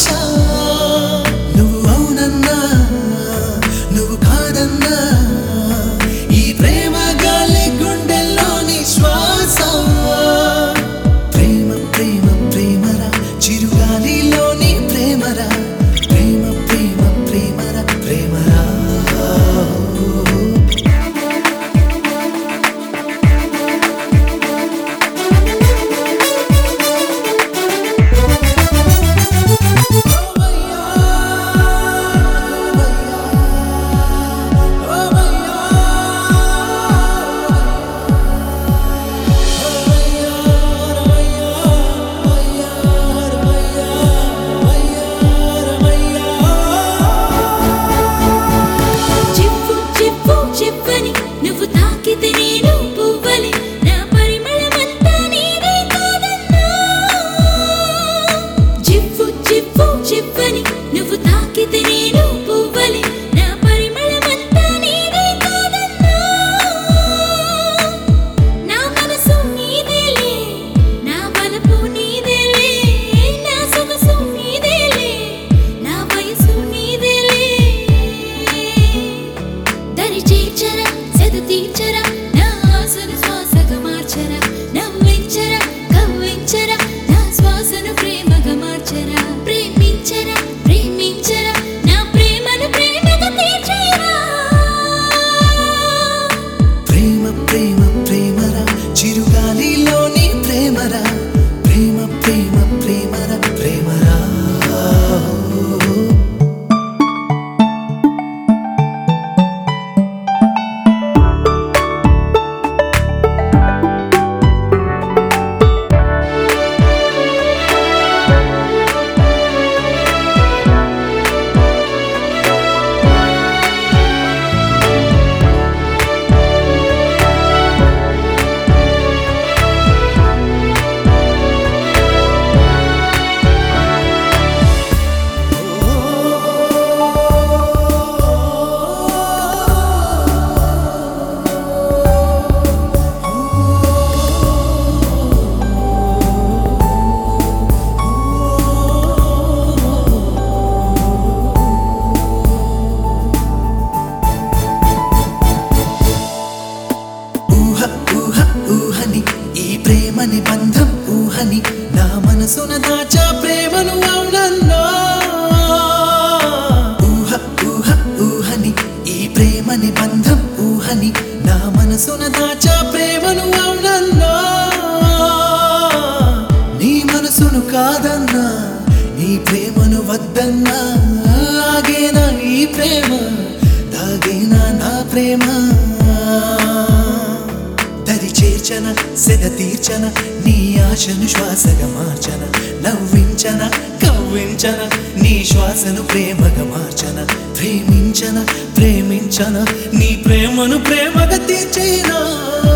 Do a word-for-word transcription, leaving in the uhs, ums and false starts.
శ్వాస నువ్వు అవునన్నా నువ్వు కాదన్నా ఈ ప్రేమ గాలి గుండెల్లోని శ్వాస ప్రేమ ప్రేమ ప్రేమరా చిరుగాలిలోని ప్రేమరా ప్రేమ ప్రేమ ప్రేమరా ప్రేమరా నువ్వు తాకితే నేను పువ్వలి నా పరిమళమంతా నీదే కాదన్నా జివ్వు జివ్వు జివ్వని నువ్వు తాకితే నేను పువ్వలి నా పరిమళమంతా నీదే కాదన్నా నా మనసు నీదేలే నా బలపు నీదేలే నా సొగసు నీదేలే నా వయసు నీదేలే దరి చేర్చరా తీర్చరా నా ఆశను శ్వాసగా మార్చరా నవ్వించరా కవ్వించరా నా శ్వాసను ప్రేమగా మార్చరా ప్రేమించరా ప్రేమించరా నా ప్రేమను ప్రేమగా తీర్చరా ప్రేమ ప్రేమ ప్రేమరా చిరుగాలిలోని ప్రేమరా ప్రేమ ప్రేమ ప్రేమరా ప్రేమరా ఊహని ఈ ప్రేమని బంధం ఊహని నా మనసున దాచా ప్రేమను అవునన్నా ఊహ ఊహ ఊహని ఈ ప్రేమని బంధం ఊహని నా మనసున దాచా ప్రేమను అవునన్నా నీ మనసును కాదన్నా నీ ప్రేమను వద్దన్నా ఆగేనా ఈ ప్రేమ దాగేనా నా ప్రేమ దరి చేర్చన సెద తీర్చన నీ ఆశను శ్వాసగా మార్చన నవ్వించన కవ్వించన నీ శ్వాసను ప్రేమగా మార్చన ప్రేమించన ప్రేమించన నీ ప్రేమను ప్రేమగా తీర్చేనా